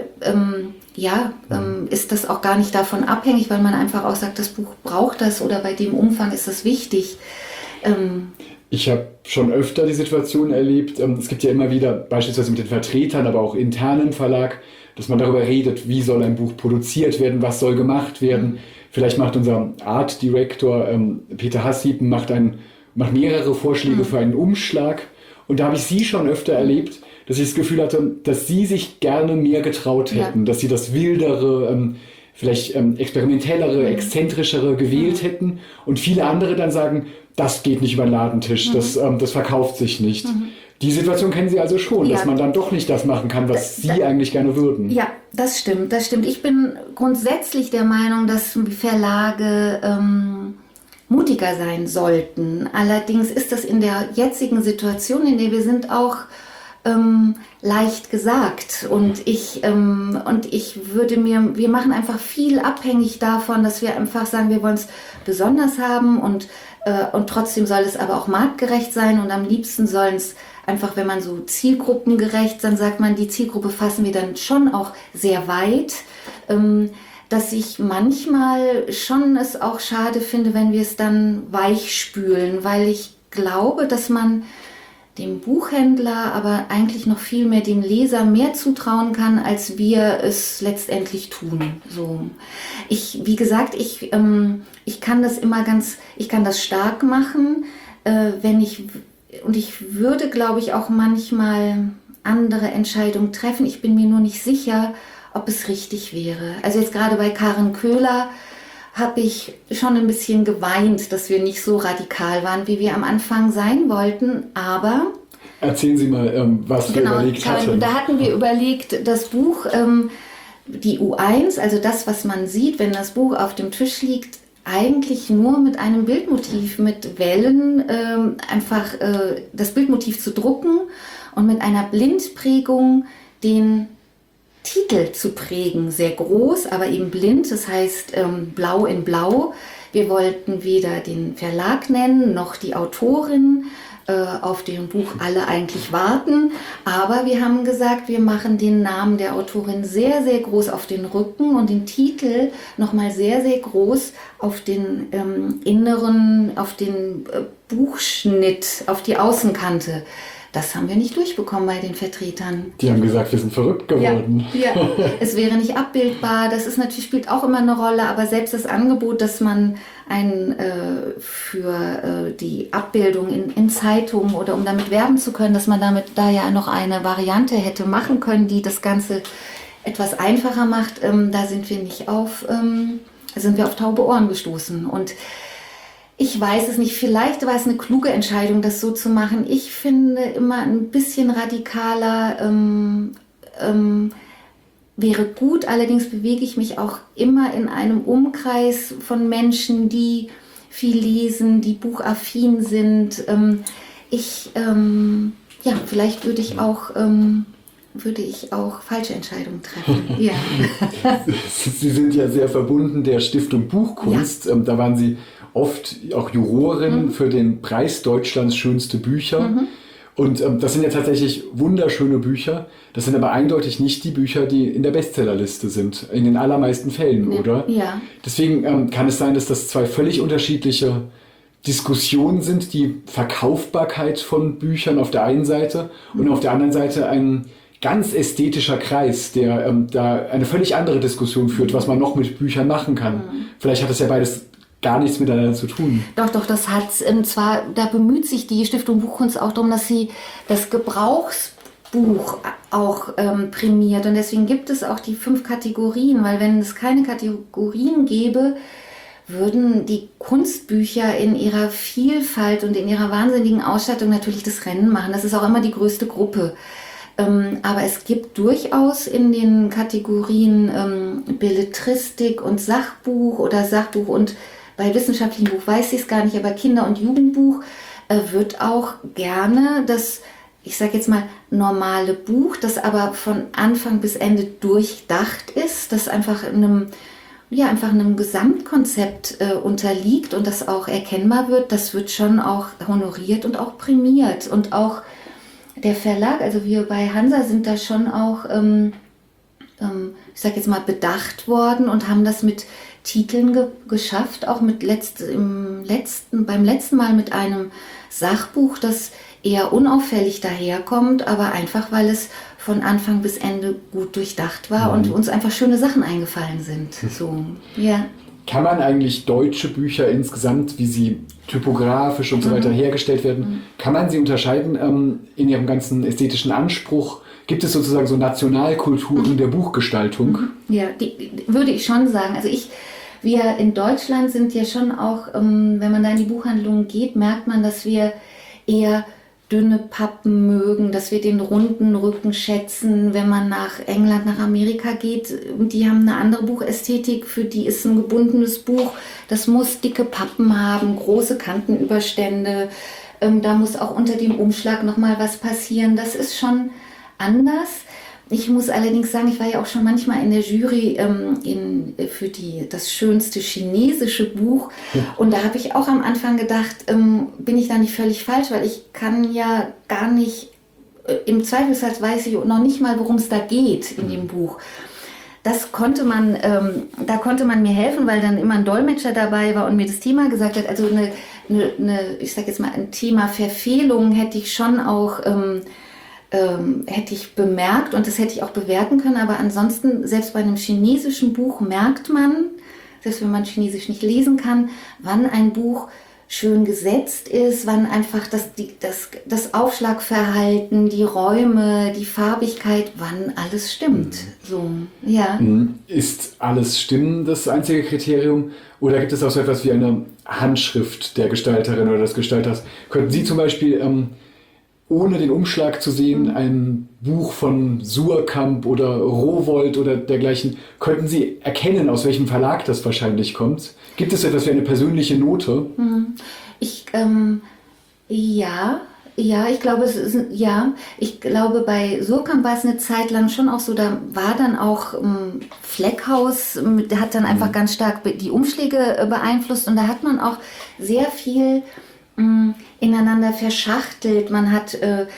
ist das auch gar nicht davon abhängig, weil man einfach auch sagt, das Buch braucht das oder bei dem Umfang ist das wichtig. Ich habe schon öfter die Situation erlebt, es gibt ja immer wieder beispielsweise mit den Vertretern, aber auch intern im Verlag, dass man darüber redet, wie soll ein Buch produziert werden, was soll gemacht werden. Vielleicht macht unser Art Director Peter Hassieb macht mehrere Vorschläge für einen Umschlag. Und da habe ich Sie schon öfter erlebt, dass ich das Gefühl hatte, dass Sie sich gerne mehr getraut hätten, dass Sie das Wildere, vielleicht experimentellere, exzentrischere gewählt hätten und viele andere dann sagen, das geht nicht über den Ladentisch, das verkauft sich nicht. Die Situation kennen Sie also schon, dass man dann doch nicht das machen kann, was Sie eigentlich gerne würden. Ja, das stimmt. Ich bin grundsätzlich der Meinung, dass Verlage mutiger sein sollten. Allerdings ist das in der jetzigen Situation, in der wir sind, auch leicht gesagt. Und ich wir machen einfach viel abhängig davon, dass wir einfach sagen, wir wollen es besonders haben und trotzdem soll es aber auch marktgerecht sein und am liebsten sollen es einfach, wenn man so zielgruppengerecht, dann sagt man, die Zielgruppe fassen wir dann schon auch sehr weit, dass ich manchmal schon es auch schade finde, wenn wir es dann weichspülen, weil ich glaube, dass man dem Buchhändler, aber eigentlich noch viel mehr dem Leser mehr zutrauen kann, als wir es letztendlich tun. So. Wie gesagt, ich kann das ich kann das stark machen, und ich würde, glaube ich, auch manchmal andere Entscheidungen treffen. Ich bin mir nur nicht sicher, ob es richtig wäre. Also jetzt gerade bei Karen Köhler habe ich schon ein bisschen geweint, dass wir nicht so radikal waren, wie wir am Anfang sein wollten, aber... Erzählen Sie mal, was wir überlegt hatten. Da hatten wir überlegt, das Buch, die U1, also das, was man sieht, wenn das Buch auf dem Tisch liegt, eigentlich nur mit einem Bildmotiv, mit Wellen, das Bildmotiv zu drucken und mit einer Blindprägung den Titel zu prägen, sehr groß, aber eben blind, das heißt blau in blau. Wir wollten weder den Verlag nennen, noch die Autorin, auf dem Buch alle eigentlich warten, aber wir haben gesagt, wir machen den Namen der Autorin sehr, sehr groß auf den Rücken und den Titel nochmal sehr, sehr groß auf den auf den Buchschnitt, auf die Außenkante. Das haben wir nicht durchbekommen bei den Vertretern. Die haben gesagt, wir sind verrückt geworden. Ja, es wäre nicht abbildbar. Das ist natürlich, spielt auch immer eine Rolle, aber selbst das Angebot, dass man für die Abbildung in Zeitungen oder um damit werben zu können, dass man da ja noch eine Variante hätte machen können, die das Ganze etwas einfacher macht, da sind wir auf taube Ohren gestoßen. Und ich weiß es nicht, vielleicht war es eine kluge Entscheidung, das so zu machen. Ich finde immer ein bisschen radikaler wäre gut, allerdings bewege ich mich auch immer in einem Umkreis von Menschen, die viel lesen, die buchaffin sind. Vielleicht würde ich auch falsche Entscheidungen treffen. Ja. Sie sind ja sehr verbunden der Stiftung Buchkunst. Ja. Da waren Sie oft auch Jurorin für den Preis Deutschlands schönste Bücher. Und das sind ja tatsächlich wunderschöne Bücher. Das sind aber eindeutig nicht die Bücher, die in der Bestsellerliste sind. In den allermeisten Fällen, oder? Ja. Deswegen kann es sein, dass das zwei völlig unterschiedliche Diskussionen sind. Die Verkaufbarkeit von Büchern auf der einen Seite und auf der anderen Seite ein ganz ästhetischer Kreis, der da eine völlig andere Diskussion führt, was man noch mit Büchern machen kann. Vielleicht hat das ja beides gar nichts miteinander zu tun. Doch, das hat zwar, da bemüht sich die Stiftung Buchkunst auch darum, dass sie das Gebrauchsbuch auch prämiert. Und deswegen gibt es auch die 5 Kategorien, weil wenn es keine Kategorien gäbe, würden die Kunstbücher in ihrer Vielfalt und in ihrer wahnsinnigen Ausstattung natürlich das Rennen machen. Das ist auch immer die größte Gruppe. Aber es gibt durchaus in den Kategorien Belletristik und Sachbuch oder Sachbuch und bei wissenschaftlichem Buch weiß ich es gar nicht, aber Kinder- und Jugendbuch wird auch gerne das, ich sage jetzt mal, normale Buch, das aber von Anfang bis Ende durchdacht ist, das einfach einem Gesamtkonzept unterliegt und das auch erkennbar wird, das wird schon auch honoriert und auch prämiert. Und auch der Verlag, also wir bei Hansa sind da schon auch, ich sage jetzt mal, bedacht worden und haben das mit Titeln geschafft, auch beim letzten Mal mit einem Sachbuch, das eher unauffällig daherkommt, aber einfach, weil es von Anfang bis Ende gut durchdacht war und uns einfach schöne Sachen eingefallen sind. So, ja. Kann man eigentlich deutsche Bücher insgesamt, wie sie typografisch und so weiter hergestellt werden, kann man sie unterscheiden in ihrem ganzen ästhetischen Anspruch? Gibt es sozusagen so Nationalkulturen der Buchgestaltung? Ja, die würde ich schon sagen. Also wir in Deutschland sind ja schon auch, wenn man da in die Buchhandlungen geht, merkt man, dass wir eher dünne Pappen mögen, dass wir den runden Rücken schätzen. Wenn man nach England, nach Amerika geht, die haben eine andere Buchästhetik, für die ist ein gebundenes Buch, das muss dicke Pappen haben, große Kantenüberstände, da muss auch unter dem Umschlag nochmal was passieren. Das ist schon anders. Ich muss allerdings sagen, ich war ja auch schon manchmal in der Jury für das schönste chinesische Buch. Und da habe ich auch am Anfang gedacht, bin ich da nicht völlig falsch, weil ich kann ja gar nicht, im Zweifelsfall weiß ich noch nicht mal, worum es da geht in dem Buch. Das konnte man, da konnte man mir helfen, weil dann immer ein Dolmetscher dabei war und mir das Thema gesagt hat. Also ich sage jetzt mal, ein Thema Verfehlung hätte ich schon auch hätte ich bemerkt und das hätte ich auch bewerten können, aber ansonsten, selbst bei einem chinesischen Buch merkt man, selbst wenn man Chinesisch nicht lesen kann, wann ein Buch schön gesetzt ist, wann einfach das Aufschlagverhalten, die Räume, die Farbigkeit, wann alles stimmt. So, ja. Ist alles stimmen das einzige Kriterium? Oder gibt es auch so etwas wie eine Handschrift der Gestalterin oder des Gestalters? Könnten Sie zum Beispiel ohne den Umschlag zu sehen, ein Buch von Suhrkamp oder Rowohlt oder dergleichen, könnten Sie erkennen, aus welchem Verlag das wahrscheinlich kommt? Gibt es etwas wie eine persönliche Note? Ich glaube, ich glaube, bei Suhrkamp war es eine Zeit lang schon auch so, da war dann auch Fleckhaus, der hat dann einfach ganz stark die Umschläge beeinflusst und da hat man auch sehr viel ineinander verschachtelt. Man hat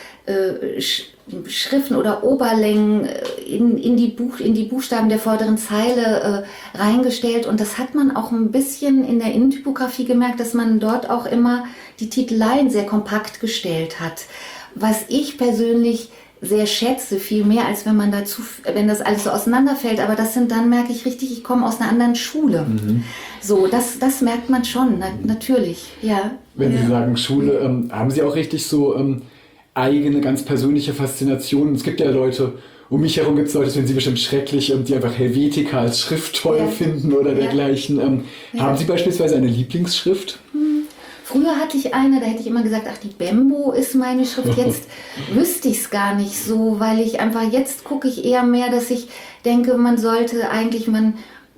Schriften oder Oberlängen in die Buchstaben der vorderen Zeile reingestellt und das hat man auch ein bisschen in der Innentypografie gemerkt, dass man dort auch immer die Titeleien sehr kompakt gestellt hat. Was ich persönlich sehr schätze, viel mehr als wenn das alles so auseinanderfällt, aber das sind dann, merke ich richtig, ich komme aus einer anderen Schule. So, das merkt man schon, natürlich, ja. Wenn Sie sagen Schule, haben Sie auch richtig so eigene, ganz persönliche Faszinationen? Es gibt ja Leute, um mich herum gibt es Leute, das finden Sie bestimmt schrecklich, die einfach Helvetica als Schrift toll finden oder dergleichen. Haben Sie beispielsweise eine Lieblingsschrift? Früher hatte ich eine, da hätte ich immer gesagt, ach, die Bembo ist meine Schrift. Jetzt wüsste ich es gar nicht so, weil jetzt gucke ich eher mehr, dass ich denke, man sollte eigentlich, man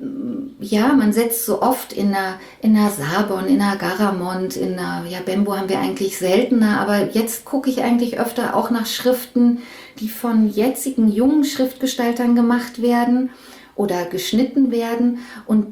setzt so oft in einer Sabon, in einer Garamond, Bembo haben wir eigentlich seltener, aber jetzt gucke ich eigentlich öfter auch nach Schriften, die von jetzigen jungen Schriftgestaltern gemacht werden oder geschnitten werden und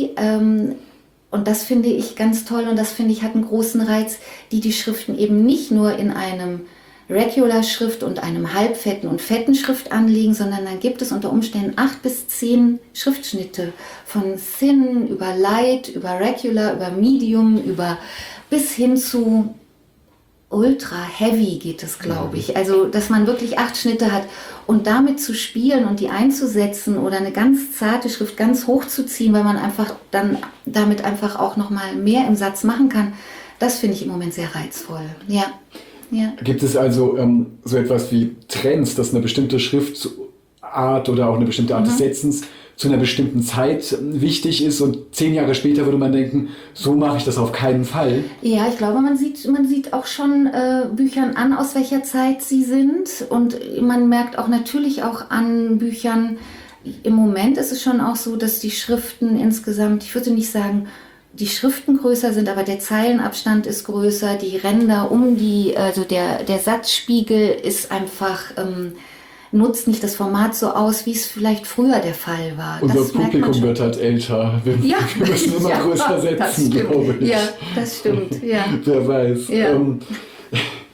und das finde ich ganz toll und das finde ich hat einen großen Reiz, die Schriften eben nicht nur in einem Regular-Schrift und einem halbfetten und fetten Schrift anlegen, sondern dann gibt es unter Umständen 8 bis 10 Schriftschnitte von Thin über Light, über Regular, über Medium, bis hin zu Ultra Heavy geht es, glaube ich. Also, dass man wirklich 8 Schnitte hat und damit zu spielen und die einzusetzen oder eine ganz zarte Schrift ganz hoch zu ziehen, weil man einfach dann damit einfach auch nochmal mehr im Satz machen kann, das finde ich im Moment sehr reizvoll. Ja. Gibt es also so etwas wie Trends, dass eine bestimmte Schriftart oder auch eine bestimmte Art des Setzens zu einer bestimmten Zeit wichtig ist und 10 Jahre später würde man denken, so mache ich das auf keinen Fall? Ja, ich glaube, man sieht auch schon Büchern an, aus welcher Zeit sie sind und man merkt auch natürlich auch an Büchern, im Moment ist es schon auch so, dass die Schriften insgesamt, ich würde nicht sagen, die Schriften größer sind, aber der Zeilenabstand ist größer, die Ränder also der Satzspiegel ist einfach, nutzt nicht das Format so aus, wie es vielleicht früher der Fall war. Unser Publikum wird halt älter. Wir müssen immer größer setzen, glaube ich. Ja, das stimmt. Ja. Wer weiß. Ja.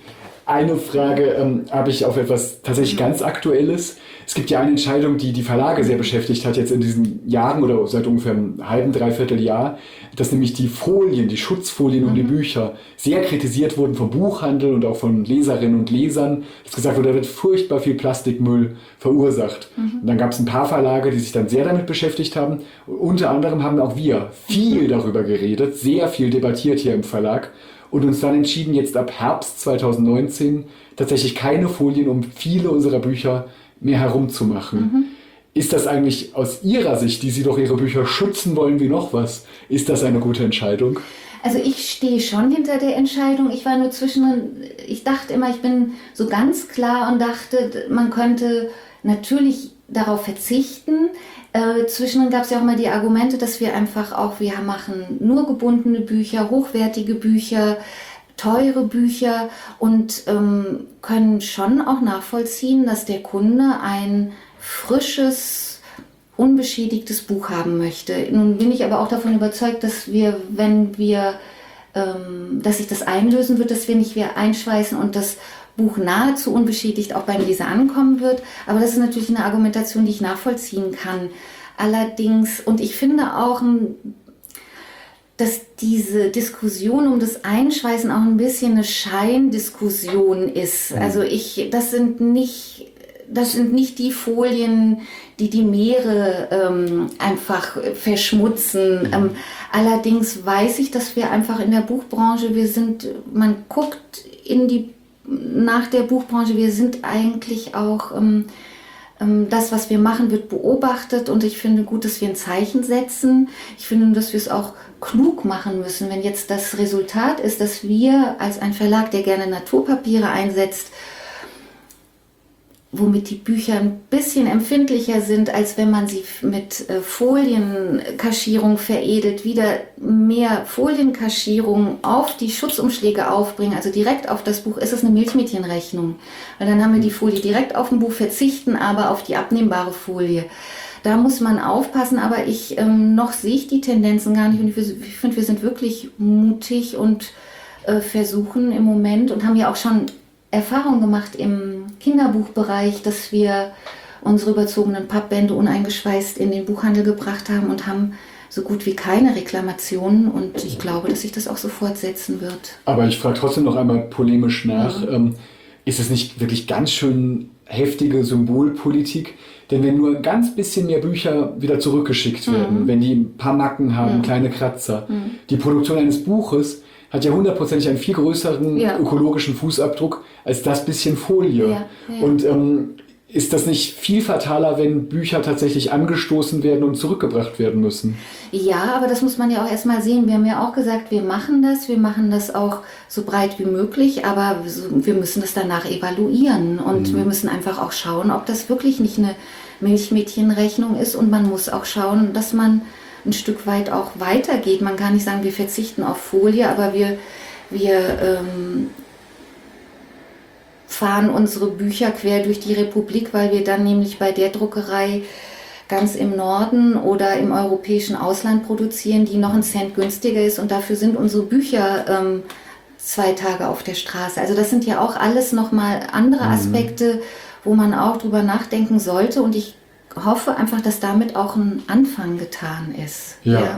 Eine Frage habe ich auf etwas tatsächlich ganz Aktuelles. Es gibt ja eine Entscheidung, die die Verlage sehr beschäftigt hat jetzt in diesen Jahren oder seit ungefähr einem halben, dreiviertel Jahr, dass nämlich die Folien, die Schutzfolien um die Bücher sehr kritisiert wurden vom Buchhandel und auch von Leserinnen und Lesern. Dass gesagt wurde, da wird furchtbar viel Plastikmüll verursacht. Und dann gab es ein paar Verlage, die sich dann sehr damit beschäftigt haben. Und unter anderem haben auch wir viel darüber geredet, sehr viel debattiert hier im Verlag. Und uns dann entschieden, jetzt ab Herbst 2019 tatsächlich keine Folien um viele unserer Bücher mehr herumzumachen. Ist das eigentlich aus Ihrer Sicht, die Sie doch Ihre Bücher schützen wollen wie noch was, ist das eine gute Entscheidung? Also ich stehe schon hinter der Entscheidung. Ich war nur ich dachte immer, ich bin so ganz klar und dachte, man könnte natürlich darauf verzichten. Zwischendrin gab es ja auch immer die Argumente, dass wir machen nur gebundene Bücher, hochwertige Bücher, teure Bücher und können schon auch nachvollziehen, dass der Kunde ein frisches, unbeschädigtes Buch haben möchte. Nun bin ich aber auch davon überzeugt, dass dass sich das einlösen wird, dass wir nicht wieder einschweißen und das Buch nahezu unbeschädigt auch beim Leser ankommen wird. Aber das ist natürlich eine Argumentation, die ich nachvollziehen kann. Allerdings, und ich finde auch, dass diese Diskussion um das Einschweißen auch ein bisschen eine Scheindiskussion ist. Also das sind nicht die Folien, die Meere einfach verschmutzen. Allerdings weiß ich, dass wir einfach in der Buchbranche, man guckt nach der Buchbranche, wir sind eigentlich auch, das, was wir machen, wird beobachtet und ich finde gut, dass wir ein Zeichen setzen. Ich finde, dass wir es auch klug machen müssen. Wenn jetzt das Resultat ist, dass wir als ein Verlag, der gerne Naturpapiere einsetzt, womit die Bücher ein bisschen empfindlicher sind, als wenn man sie mit Folienkaschierung veredelt, wieder mehr Folienkaschierung auf die Schutzumschläge aufbringen, also direkt auf das Buch, ist es eine Milchmädchenrechnung. Weil dann haben wir die Folie direkt auf dem Buch, verzichten aber auf die abnehmbare Folie. Da muss man aufpassen, aber noch sehe ich die Tendenzen gar nicht und ich finde, wir sind wirklich mutig und versuchen im Moment und haben ja auch schon Erfahrung gemacht im Kinderbuchbereich, dass wir unsere überzogenen Pappbände uneingeschweißt in den Buchhandel gebracht haben und haben so gut wie keine Reklamationen und ich glaube, dass sich das auch so fortsetzen wird. Aber ich frage trotzdem noch einmal polemisch nach, ist es nicht wirklich ganz schön heftige Symbolpolitik? Denn wenn nur ein ganz bisschen mehr Bücher wieder zurückgeschickt werden, wenn die ein paar Macken haben, kleine Kratzer, die Produktion eines Buches hat ja hundertprozentig einen viel größeren ökologischen Fußabdruck als das bisschen Folie. Ja. Und ist das nicht viel fataler, wenn Bücher tatsächlich angestoßen werden und zurückgebracht werden müssen? Ja, aber das muss man ja auch erstmal sehen. Wir haben ja auch gesagt, wir machen das auch so breit wie möglich, aber wir müssen das danach evaluieren und wir müssen einfach auch schauen, ob das wirklich nicht eine Milchmädchenrechnung ist und man muss auch schauen, dass man ein Stück weit auch weitergeht. Man kann nicht sagen, wir verzichten auf Folie, aber wir fahren unsere Bücher quer durch die Republik, weil wir dann nämlich bei der Druckerei ganz im Norden oder im europäischen Ausland produzieren, die noch einen Cent günstiger ist und dafür sind unsere Bücher 2 Tage auf der Straße. Also das sind ja auch alles nochmal andere Aspekte, wo man auch drüber nachdenken sollte und ich hoffe einfach, dass damit auch ein Anfang getan ist. Ja,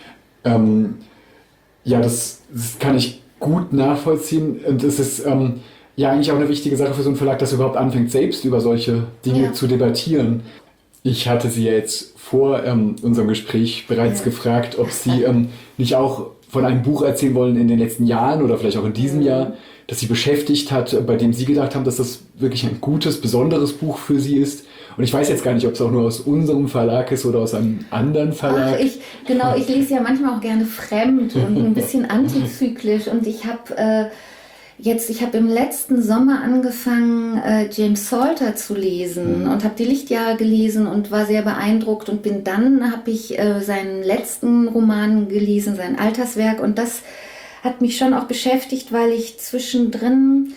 das kann ich gut nachvollziehen. Und es ist ja eigentlich auch eine wichtige Sache für so einen Verlag, dass er überhaupt anfängt, selbst über solche Dinge zu debattieren. Ich hatte Sie ja jetzt vor unserem Gespräch bereits gefragt, ob Sie nicht auch von einem Buch erzählen wollen in den letzten Jahren oder vielleicht auch in diesem Jahr, das Sie beschäftigt hat, bei dem Sie gedacht haben, dass das wirklich ein gutes, besonderes Buch für Sie ist. Und ich weiß jetzt gar nicht, ob es auch nur aus unserem Verlag ist oder aus einem anderen Verlag. Ach, ich lese ja manchmal auch gerne fremd und ein bisschen antizyklisch. Und ich habe im letzten Sommer angefangen, James Salter zu lesen und habe die Lichtjahre gelesen und war sehr beeindruckt. Und habe ich seinen letzten Roman gelesen, sein Alterswerk. Und das hat mich schon auch beschäftigt, weil ich zwischendrin...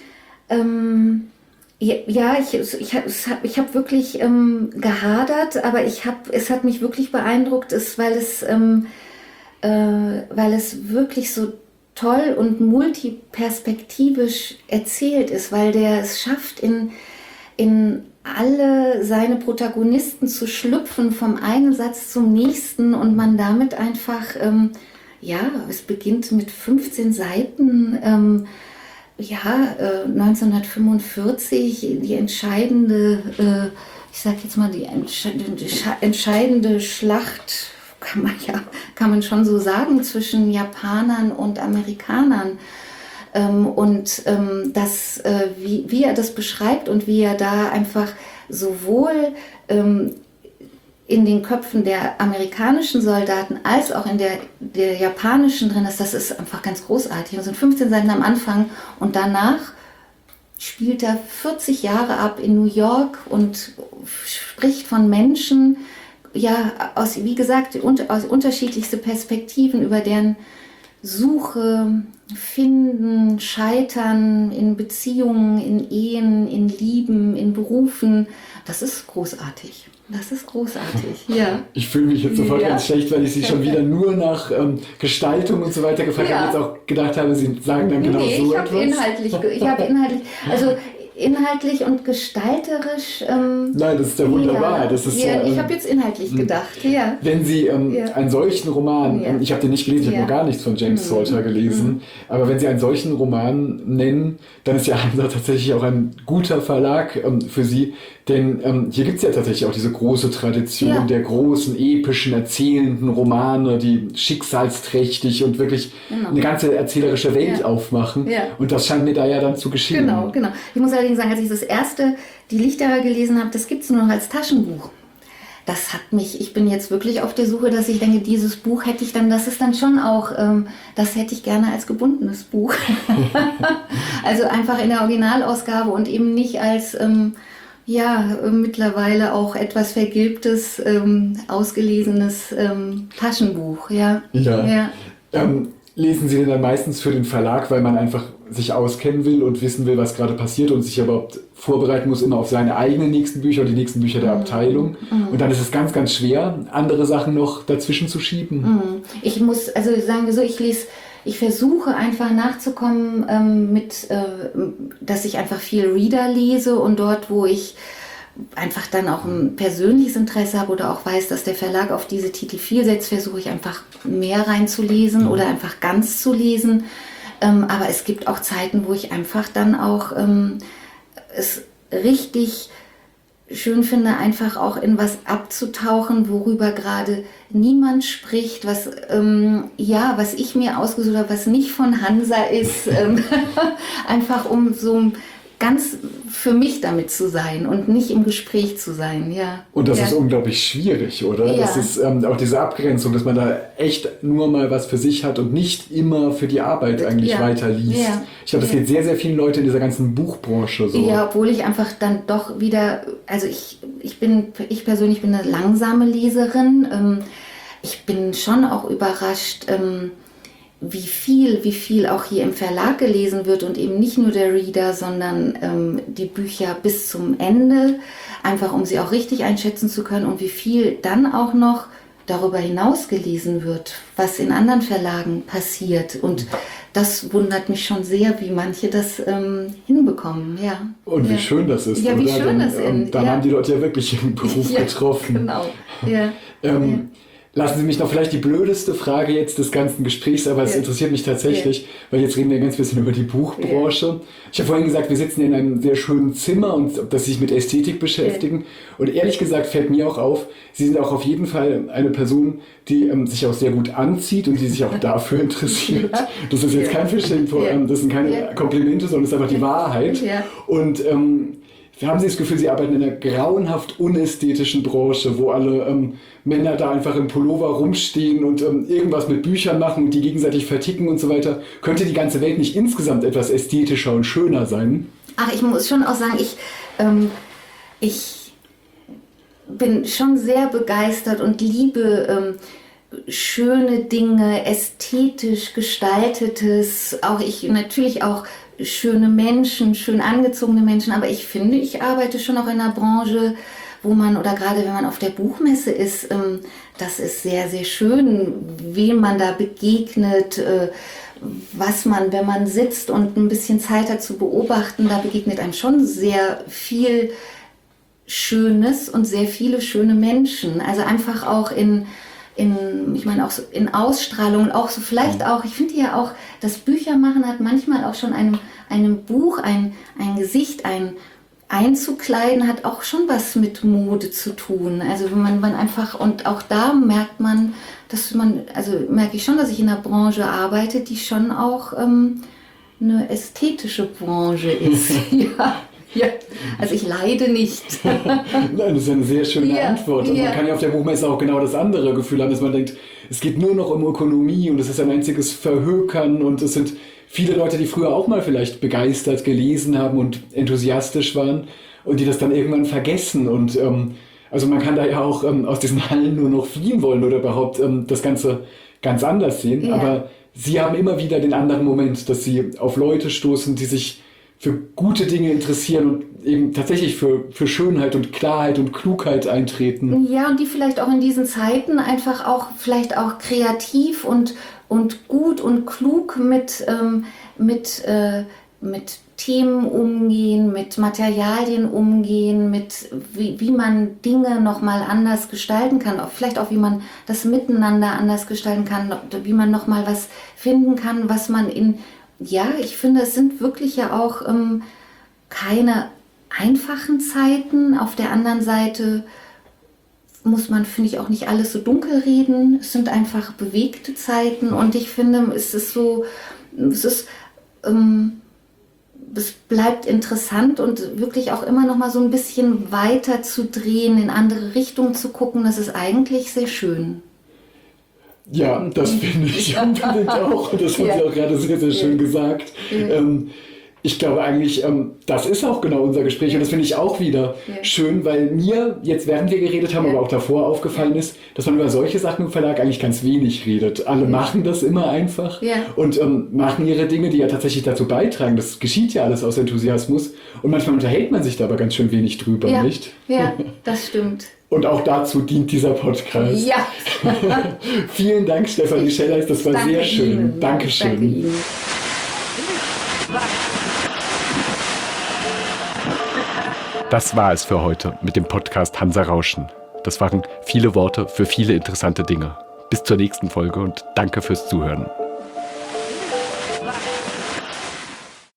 ich habe wirklich gehadert, aber es hat mich wirklich beeindruckt, weil es wirklich so toll und multiperspektivisch erzählt ist, weil der es schafft, in alle seine Protagonisten zu schlüpfen, vom einen Satz zum nächsten und man damit einfach, es beginnt mit 15 Seiten, 1945, die entscheidende, die entscheidende Schlacht, kann man schon so sagen, zwischen Japanern und Amerikanern. Wie er das beschreibt und wie er da einfach sowohl in den Köpfen der amerikanischen Soldaten als auch in der japanischen drin ist, das ist einfach ganz großartig. Das sind 15 Seiten am Anfang und danach spielt er 40 Jahre ab in New York und spricht von Menschen, aus unterschiedlichste Perspektiven über deren Suche, Finden, Scheitern in Beziehungen, in Ehen, in Lieben, in Berufen. Das ist großartig. Ja. Ich fühle mich jetzt sofort ganz schlecht, weil ich Sie schon wieder nur nach Gestaltung und so weiter gefragt habe. Jetzt auch gedacht habe, Sie sagen dann genau so etwas. Inhaltlich und gestalterisch. Nein, das ist ja wunderbar. Das ist, ich habe jetzt inhaltlich gedacht. Ja. Wenn Sie einen solchen Roman, ich habe den nicht gelesen, ich habe noch gar nichts von James Salter gelesen, aber wenn Sie einen solchen Roman nennen, dann ist ja Hansa tatsächlich auch ein guter Verlag für Sie, denn hier gibt es ja tatsächlich auch diese große Tradition der großen, epischen, erzählenden Romane, die schicksalsträchtig und wirklich eine ganze erzählerische Welt aufmachen. Ja. Und das scheint mir da ja dann zu geschehen. Genau. Ich muss allerdings sagen, als ich das erste, die Lichter gelesen habe, das gibt es nur noch als Taschenbuch. Ich bin jetzt wirklich auf der Suche, dass ich denke, dieses Buch hätte ich dann, das ist dann schon auch, das hätte ich gerne als gebundenes Buch. Also einfach in der Originalausgabe und eben nicht als, mittlerweile auch etwas vergilbtes, ausgelesenes Taschenbuch. Ja. Lesen Sie denn dann meistens für den Verlag, weil man einfach sich auskennen will und wissen will, was gerade passiert und sich aber vorbereiten muss immer auf seine eigenen nächsten Bücher und die nächsten Bücher der Abteilung. Und dann ist es ganz, ganz schwer, andere Sachen noch dazwischen zu schieben. Ich muss, sagen wir so, ich versuche einfach nachzukommen dass ich einfach viel Reader lese und dort, wo ich einfach dann auch ein persönliches Interesse habe oder auch weiß, dass der Verlag auf diese Titel viel setzt, versuche ich einfach mehr reinzulesen oder einfach ganz zu lesen. Aber es gibt auch Zeiten, wo ich einfach dann auch es richtig schön finde, einfach auch in was abzutauchen, worüber gerade niemand spricht, was ich mir ausgesucht habe, was nicht von Hansa ist, einfach um so ganz für mich damit zu sein und nicht im Gespräch zu sein, ja. Und das ist unglaublich schwierig, oder? Ja. Das ist auch diese Abgrenzung, dass man da echt nur mal was für sich hat und nicht immer für die Arbeit eigentlich weiterliest. Ja. Ich glaube, das geht sehr, sehr vielen Leuten in dieser ganzen Buchbranche so. Ja, obwohl ich einfach dann doch wieder, ich persönlich bin eine langsame Leserin. Ich bin schon auch überrascht, wie viel auch hier im Verlag gelesen wird und eben nicht nur der Reader, sondern die Bücher bis zum Ende, einfach um sie auch richtig einschätzen zu können und wie viel dann auch noch darüber hinaus gelesen wird, was in anderen Verlagen passiert. Und das wundert mich schon sehr, wie manche das hinbekommen. Ja. Und wie schön das ist. Ja, wie schön das ist. Dann haben die Leute ja wirklich einen Beruf getroffen. Genau. Ja. Lassen Sie mich noch vielleicht die blödeste Frage jetzt des ganzen Gesprächs, aber es interessiert mich tatsächlich, weil jetzt reden wir ganz bisschen über die Buchbranche. Ich habe vorhin gesagt, wir sitzen in einem sehr schönen Zimmer und dass Sie sich mit Ästhetik beschäftigen. Und ehrlich gesagt fällt mir auch auf, Sie sind auch auf jeden Fall eine Person, die sich auch sehr gut anzieht und die sich auch dafür interessiert. Das ist jetzt kein Fishing, das sind keine Komplimente, sondern es ist einfach die Wahrheit. Und haben Sie das Gefühl, Sie arbeiten in einer grauenhaft unästhetischen Branche, wo alle Männer da einfach im Pullover rumstehen und irgendwas mit Büchern machen und die gegenseitig verticken und so weiter? Könnte die ganze Welt nicht insgesamt etwas ästhetischer und schöner sein? Ach, ich muss schon auch sagen, ich bin schon sehr begeistert und liebe schöne Dinge, ästhetisch gestaltetes, natürlich auch schöne Menschen, schön angezogene Menschen, aber ich finde, ich arbeite schon auch in einer Branche, wo man, oder gerade wenn man auf der Buchmesse ist, das ist sehr, sehr schön, wem man da begegnet, was man, wenn man sitzt und ein bisschen Zeit hat zu beobachten, da begegnet einem schon sehr viel Schönes und sehr viele schöne Menschen. Also einfach auch ich meine auch so in Ausstrahlung und auch so vielleicht auch, ich finde ja auch, das Büchermachen hat manchmal auch schon einem Buch, ein Gesicht, einzukleiden, hat auch schon was mit Mode zu tun. Also wenn man einfach, und auch da merkt man, merke ich schon, dass ich in einer Branche arbeite, die schon auch eine ästhetische Branche ist. Ja, also ich leide nicht. Nein, das ist eine sehr schöne Antwort. Und man kann ja auf der Buchmesse auch genau das andere Gefühl haben, dass man denkt, es geht nur noch um Ökonomie und es ist ein einziges Verhökern und es sind viele Leute, die früher auch mal vielleicht begeistert gelesen haben und enthusiastisch waren und die das dann irgendwann vergessen. Und also man kann da ja auch aus diesen Hallen nur noch fliehen wollen oder überhaupt das Ganze ganz anders sehen. Ja. Aber sie haben immer wieder den anderen Moment, dass sie auf Leute stoßen, die sich für gute Dinge interessieren und eben tatsächlich für Schönheit und Klarheit und Klugheit eintreten. Ja, und die vielleicht auch in diesen Zeiten einfach auch vielleicht auch kreativ und gut und klug mit Themen umgehen, mit Materialien umgehen, mit wie man Dinge nochmal anders gestalten kann, vielleicht auch wie man das Miteinander anders gestalten kann, wie man nochmal was finden kann, was man ich finde, es sind wirklich ja auch keine einfachen Zeiten. Auf der anderen Seite muss man, finde ich, auch nicht alles so dunkel reden. Es sind einfach bewegte Zeiten und ich finde, es bleibt interessant und wirklich auch immer noch mal so ein bisschen weiter zu drehen, in andere Richtungen zu gucken. Das ist eigentlich sehr schön. Ja, das finde ich unbedingt auch. Das haben Sie auch gerade sehr, sehr schön gesagt. Ja. Ich glaube eigentlich, das ist auch genau unser Gespräch und das finde ich auch wieder schön, weil mir jetzt, während wir geredet haben, aber auch davor aufgefallen ist, dass man über solche Sachen im Verlag eigentlich ganz wenig redet. Alle machen das immer einfach und machen ihre Dinge, die ja tatsächlich dazu beitragen. Das geschieht ja alles aus Enthusiasmus und manchmal unterhält man sich da aber ganz schön wenig drüber, nicht? Ja, das stimmt. Und auch dazu dient dieser Podcast. Ja. Vielen Dank, Stefanie Schelleis, das war sehr schön. Ihnen. Dankeschön. Danke Ihnen. Das war es für heute mit dem Podcast Hansa Rauschen. Das waren viele Worte für viele interessante Dinge. Bis zur nächsten Folge und danke fürs Zuhören.